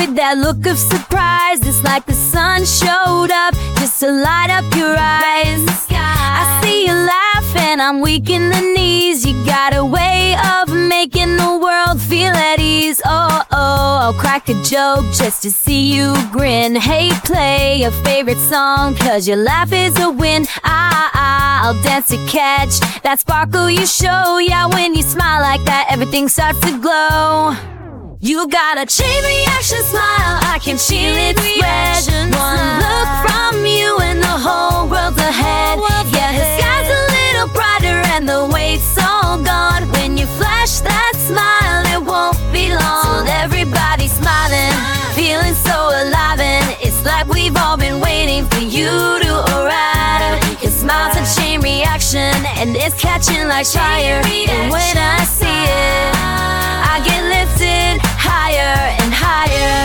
with that look of surprise. It's like the sun showed up just to light up your eyes. I see you laugh and I'm weak in the knees. You got a way of making the world feel at ease. Oh, I'll crack a joke just to see you grin. Hey, play your favorite song, cause your laugh is a win. I'll dance to catch that sparkle you show. Yeah, when you smile like that, everything starts to glow. You got a chain reaction smile, I can feel it spread. One look from you and the whole world's ahead. Yeah, the sky's a little brighter and the weight's all gone. When you flash that smile, it won't be long. Everybody's smiling, feeling so alive, and it's like we've all been waiting for you to arrive. Your smile's a chain reaction and it's catching like fire. And when I see it, I get lifted higher and higher.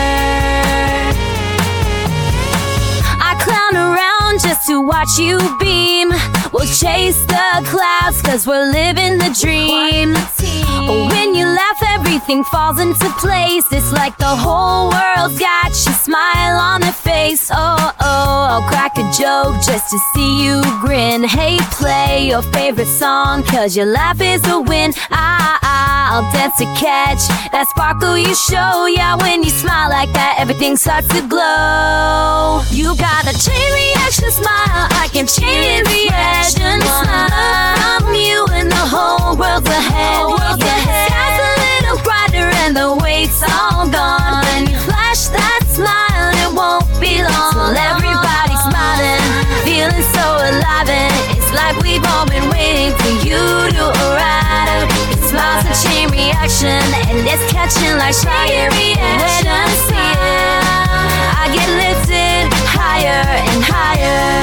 I clown around just to watch you beam. We'll chase the clouds cause we're living the dream. When you laugh, everything falls into place. It's like the whole world's got your smile on their face. Oh, I'll crack a joke just to see you grin. Hey, play your favorite song, cause your laugh is a win. I'll dance to catch that sparkle you show. Yeah, when you smile like that, everything starts to glow. You got a chain reaction smile, I can chain reaction smile from you and the whole world's ahead. Yeah, the sky's a little brighter and the weight's all gone. When you flash that smile, it won't be long. Everybody's smiling, feeling so alive, and it's like we've all been waiting for you to arrive. Your smile's a chain reaction and it's catching like fire. When I see it, I get lifted higher and higher.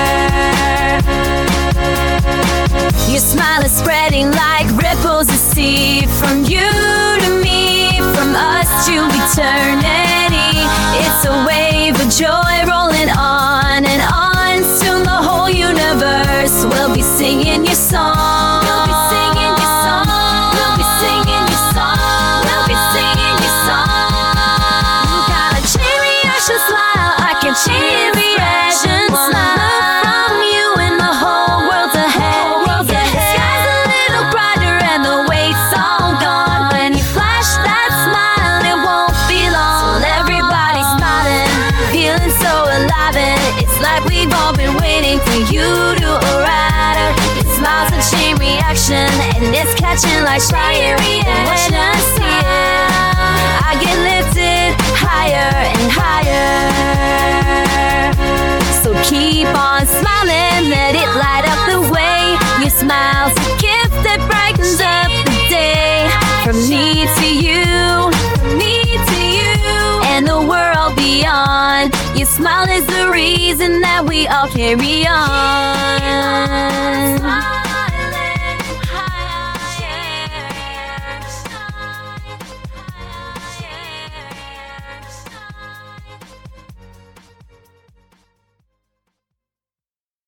Your smile is spreading like ripples of sea. From you to me, from us to eternity. It's a wave of joy rolling on and on. Soon the whole universe will be singing your song. We'll be singing your song. We'll be singing your song. We'll be singing your song. You got a chain reaction smile, I can chain reaction smile from you and the whole world's ahead. Yeah, the sky's a little brighter and the weight's all gone. When you flash that smile, it won't be long. Everybody's smiling, feeling so alive, and it's like we've all been waiting for you to arrive. Your smile's a chain reaction and it's catching like fire. When I see it, I get lifted higher and higher. So keep on smiling, let it light up the way. Your smile's a gift that brightens up the day. From me to you, from me to you, and the world beyond. Your smile is the reason that we all carry on.